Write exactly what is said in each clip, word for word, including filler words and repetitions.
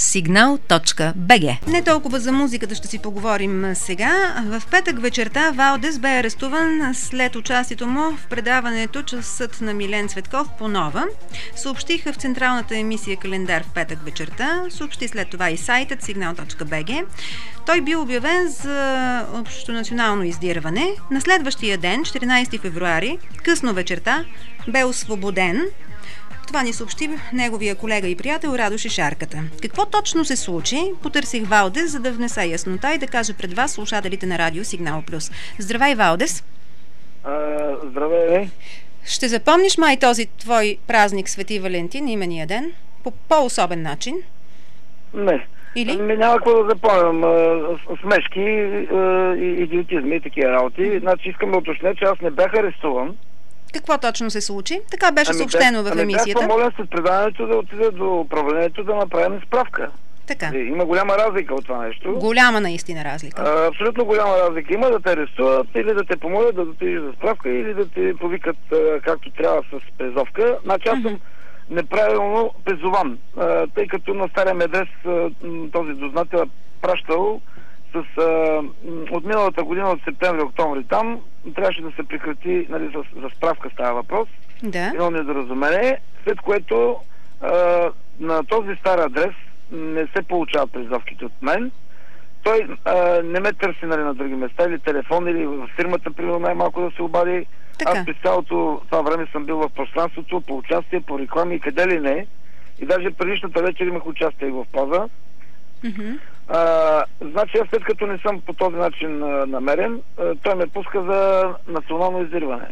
сигнал точка би джи. Не толкова за музиката ще си поговорим сега. В петък вечерта Валдес бе арестуван след участието му в предаването "Часът на Милен Цветков" по Нова. Съобщиха в централната емисия "Календар" в петък вечерта. Съобщи след това и сайтът сигнал точка би джи. Той бил обявен за общонационално издирване. На следващия ден, четиринайсети февруари, късно вечерта, бе освободен. Това ни съобщи неговия колега и приятел Радош Шарката. Какво точно се случи? Потърсих Валдес, за да внеса яснота и да кажа пред вас, слушателите на Радио Сигнал Плюс. Здравей, Валдес! А, здравей! Ще запомниш май този твой празник Свети Валентин, имения ден, по по-особен начин? Не. Или? Ми няма какво да запомням. Смешки, идиотизми и такива работи. Значи искам да уточня, че аз не бях арестуван. Какво точно се случи? Така беше ами съобщено бях, в емисията. Ами бях помолен след предаването да отида до управлението да направим справка. Така. Има голяма разлика от това нещо. Голяма наистина разлика. А, абсолютно голяма разлика. Има да те арестуват или да те помолят да отидеш за справка, или да те повикат а, както трябва с призовка. Значи аз съм uh-huh. неправилно призован, а, тъй като на стария адрес а, този дознател е пращал с а, от миналата година, от септември-октомври там, трябваше да се прекрати, нали, за, за справка става въпрос. Да. Едно недоразумение, след което а, на този стар адрес не се получават призовките от мен. Той а, не ме търси, нали, на други места, или телефон, или в фирмата, примерно, най-малко да се обади. Така. Аз през цялото това време съм бил в пространството, по участие, по реклами и къде ли не. И даже предишната вечер имах участие и в Паза. Mm-hmm. А, значи аз след като не съм по този начин а, намерен, а, той ме пуска за национално издирване.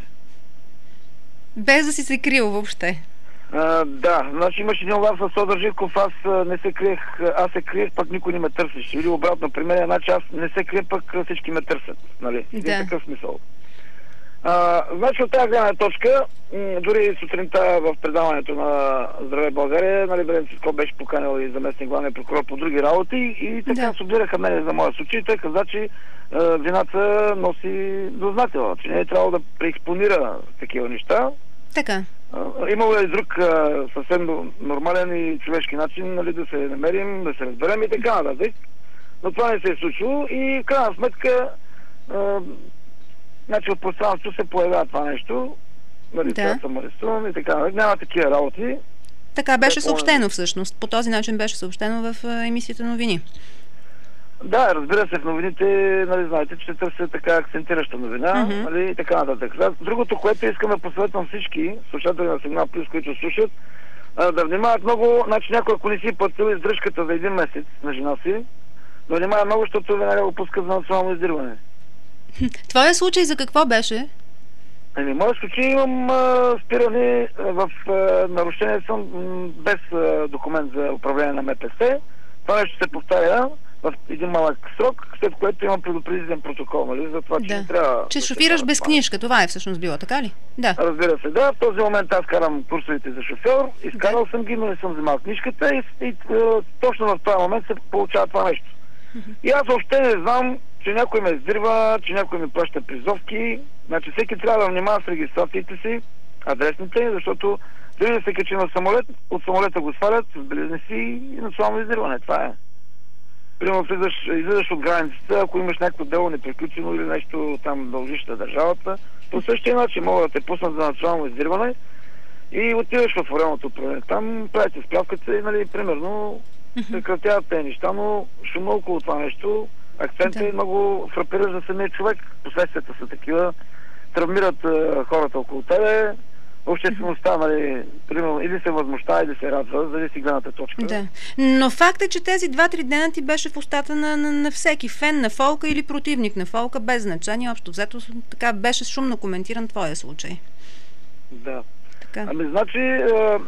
Без да си се крил въобще. А, да, значи имаше един лав с Тодор Живков, аз а, не се криех, аз се криех, пък никой не ме търсеше. Или обратно при мен, значи аз не се крия, пък всички ме търсят. Нали? Да. Един такъв смисъл. А, значи от тази гледна точка, м- дори сутринта в предаването на Здравей България, нали, Милен Цветков беше поканил и заместник главния прокурор по други работи и така да. Судираха мене за моя случай. Той каза, че а, вината носи дознател, че не е трябвало да преекспонира такива неща. Така. А, имало е и друг а, съвсем нормален и човешки начин, нали, да се намерим, да се разберем и така нататък. Но това не се е случило и в крайна сметка а, значи от пространството се появява това нещо, нали, да. Съм арестуван и така, няма такива работи. Така беше съобщено всъщност. По този начин беше съобщено в емисията новини. Да, разбира се, в новините, нали, знаете, че се търси така акцентираща новина, mm-hmm. нали, и така нататък. Другото, което искам да посъветвам всички слушатели на Сигнал Плюс, които слушат, да внимават много, значи някой, ако не си платил издръжката за един месец на жена си, но внимава много, защото веднага го пуска за национално издирване. Твоя случай за какво беше? Ами, моят случай имам а, спиране в а, нарушение съм м, без а, документ за управление на МПС. Това нещо се повтаря в един малък срок, след което имам предупредителен протокол, нали, за това, че да. не трябва... Че да шофираш без книжка, това е всъщност било, така ли? Да. Разбира се, да. В този момент аз карам курсовете за шофьор, изкарал да. съм ги, но не съм вземал книжката и, и, и точно в този момент се получава това нещо. Mm-hmm. И аз въобще не знам, че някой ме издирва, че някой ми плаща призовки. Значи всеки трябва да внимава с регистрациите си, адресните, защото дори да се качи на самолет, от самолета го свалят с белезници и национално издирване. Това е. Примерно излизаш, излизаш от границата, ако имаш някакво дело неприключено или нещо там дължиш на държавата, по същия начин могат да те пуснат за национално издирване и отиваш в военното управление. Там правите справката и, нали, примерно прекратяват тези неща, но шума около това нещо, акцентът да. е много фрапиращ за самия човек. Последствията са такива, травмират а, хората около тебе, обществеността, нали, примерно, или се възмущава, или се радва, зависи гледната точка. Да. Но факт е, че тези два-три дена ти беше в устата на, на, на всеки фен на фолка или противник на фолка, без значение. Общо взето, така беше шумно коментиран твоя случай. Да. Така. Ами, значи,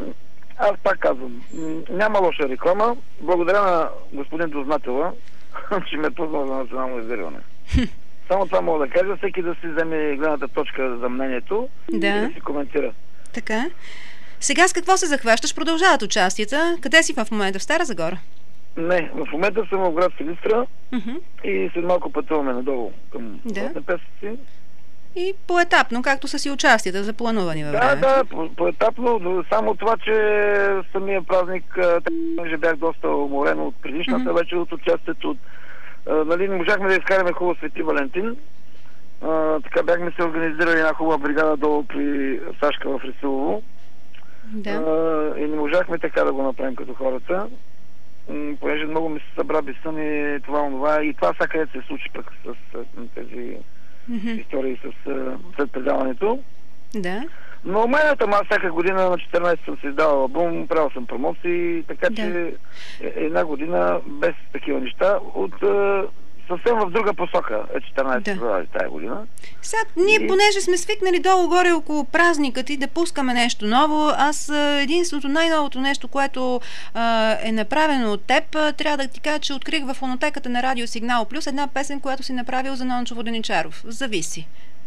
аз пак казвам, няма лоша реклама. Благодаря на господин Дознателя, че ме познал за национално издирване. Само това мога да кажа, всеки да си вземе гледната точка за мнението да. и да си коментира. Така. Сега с какво се захващаш? Продължават участията. Къде си в момента? В Стара Загора? Не, в момента съм в град Силистра uh-huh. и след малко пътуваме надолу към да. Песъци. И поетапно, както са си участията запланувани във времето. Да, да, по- поетапно, само това, че самия празник, че бях доста уморен от предишната вече от участието. А, нали, не можахме да изкараме хубаво Свети Валентин. А, така бяхме се организирали една хубава бригада долу при Сашка в Ресилово. Да. А, и не можахме така да го направим като хората. М, понеже много ми се събра безсън и това, онова. И това всяка се случи пък с, с тези Mm-hmm. истории с, след предаването. Да. Но мената, аз всяка година на четиринайсети съм си издавал албум, правил съм промоции, така Да. че една година без такива неща, от е, съвсем в друга посока е четиринайсети февруари тази година. Сега, ние, И- понеже сме свикнали долу-горе около празника ти да пускаме нещо ново, аз а, единственото най-новото нещо, което а, е направено от теб, а, трябва да ти кажа, че открих в фонотеката на Радио Сигнал Плюс една песен, която си направил за Нончо Воденичаров. Зависи.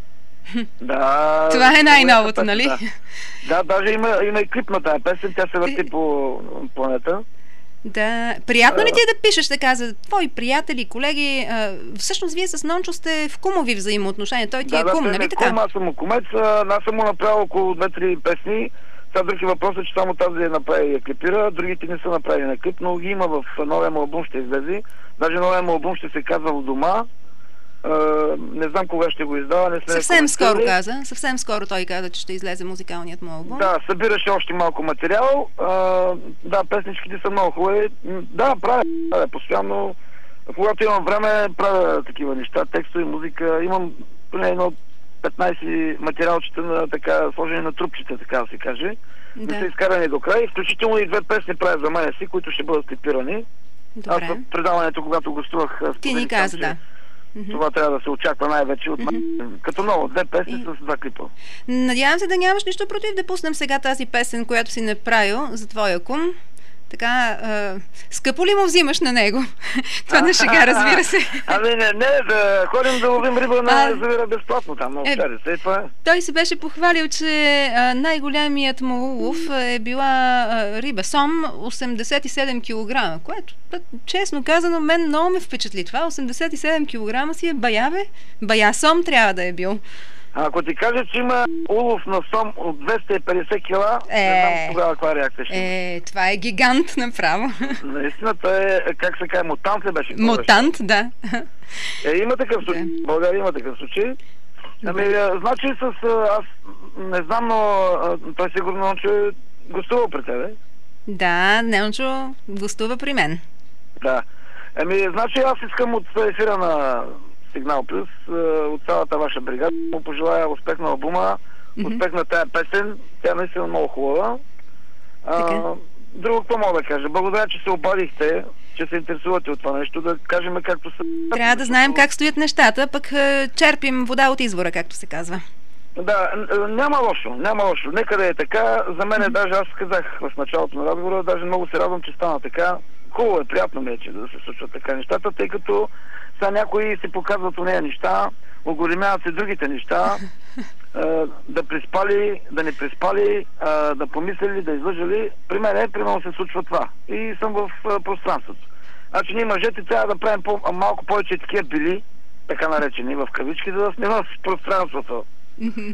Да, Това е най-новото, песен, нали? Да. да, даже има, има и клип на тази песен, тя се върти Ти- по планета. Да. Приятно ли ти е да пишеш така за твои приятели, колеги? А, всъщност, вие с Нончо сте в кумови взаимоотношения. Той ти Да, е да, кум, той ми нали е така? кум, аз съм му кумец, а, аз съм му направил около две-три песни. Сега друг е въпросът, че само тази я направи и я клипира, другите не са направили на клип, но ги има в новия му албум, ще излезе. Даже новия му албум ще се казва в дома. Uh, не знам кога ще го издава. Не сме Съвсем скоро коментирали. каза. Съвсем скоро той каза, че ще излезе музикалният му албум. Да, събираше още малко материал. Uh, да, песничките са много хубави. М, Да, правя, правя постоянно. Когато имам време, правя такива неща, текстове, музика. Имам поне едно петнайсет материалчета на така, сложени на трупчета, така да се каже. Не Да. са изкарани до край. Включително и две песни правя за мене си, които ще бъдат клипирани. Аз Добре. в предаването, когато гостувах, Ти ни споделих там, каза, че да. Мгм. това трябва да се очаква най-вече от мен. Като много, две песни с два клипа. Надявам се да нямаш нищо против да пуснем сега тази песен, която си направил за твоя кум. Така, а, скъпо ли му взимаш на него? Това не шега, разбира се. Ами не, не, да ходим да ловим риба на А, язовира безплатно там, на е, Овчарица. И това е. Той се беше похвалил, че а, най-голямият му улов е била а, риба сом осемдесет и седем килограма, което, честно казано, мен много ме впечатли това. осемдесет и седем килограма си е баяве. Бая сом трябва да е бил. А ако ти кажа, че има улов на сом от двеста и петдесет кила, Е. не знам тогава каква реакция ще има. Е, това е гигант направо. Наистина, той е, как се казва, мутант ли беше? Мутант, да. Е, има такъв случай. Да. В България има такъв случай. Ами, а, значи с... а, аз не знам, но а, той сигурно, че е гостувал при тебе. Да, Ненчо гостува при мен. Да. Еми, значи аз искам от ефира на Сигнал Плюс, а, от цялата ваша бригада, му пожелая успех на албума, Мгм. успех на тая песен. Тя е наистина много хубава. А, Така. друго, какво мога да кажа? Благодаря, че се обадихте, че се интересувате от това нещо, да кажем както са. Трябва да знаем как стоят нещата, пък е, черпим вода от извора, както се казва. Да, н- няма лошо, няма лошо. Нека да е така. За мен е, даже аз казах в началото на разговора, даже много се радвам, че стана така. Хубаво е, приятно ми е, че да се случват така нещата, тъй като сега някои си показват у нея неща, оголемяват се другите неща, е, да приспали, да не приспали, е, да помислили, да излъжали. При мен е, примерно се случва това. И съм в е, пространството. Значи ние мъжете трябва да правим по- малко повече такива били, така наречени в кавички, за да сме в пространството. Мгм.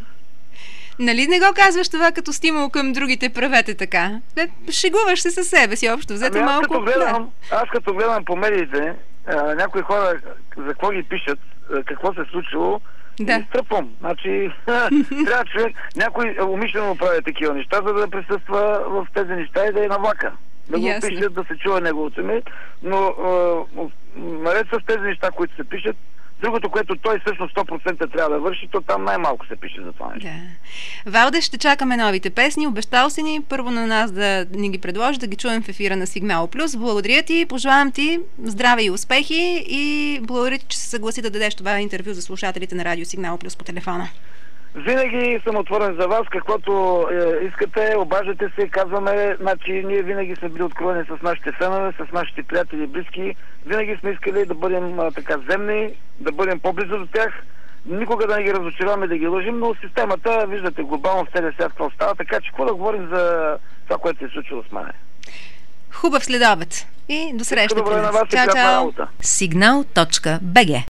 Нали не го казваш това като стимул към другите, правете така? Е, шегуваш се със себе си общо. Взето Ами аз малко. като гледам, аз като гледам по медиите, а, някои хора за какво ги пишат, а, какво се е случило, Да. и тръпвам. Значи, трябва човек, някой умишлено прави такива неща, за да присъства в тези неща и да е на влака. Да го Ясно. пишат, да се чува неговото име, но а, наред с тези неща, които се пишат, другото, което той всъщност сто процента трябва да върши, то там най-малко се пише за това нещо. Да. Валде, ще чакаме новите песни. Обещал си ни първо на нас да ни ги предложи, да ги чуем в ефира на Сигнал Плюс. Благодаря ти, пожелавам ти здраве и успехи и благодаря ти, че се съгласи да дадеш това интервю за слушателите на Радио Сигнал Плюс по телефона. Винаги съм отворен за вас, каквото е, искате, обаждате се, казваме, значи ние винаги сме били откровени с нашите фенове, с нашите приятели и близки, винаги сме искали да бъдем а, така земни, да бъдем по-близо до тях, никога да не ги разочароваме, да ги лъжим, но системата, виждате, глобално в целия свят какво става, така че какво да говорим за това, което се е случило с мене. Хубав следобед и до срещата. Добре на вас и Чао, приятна чао. работа. Сигнал точка бг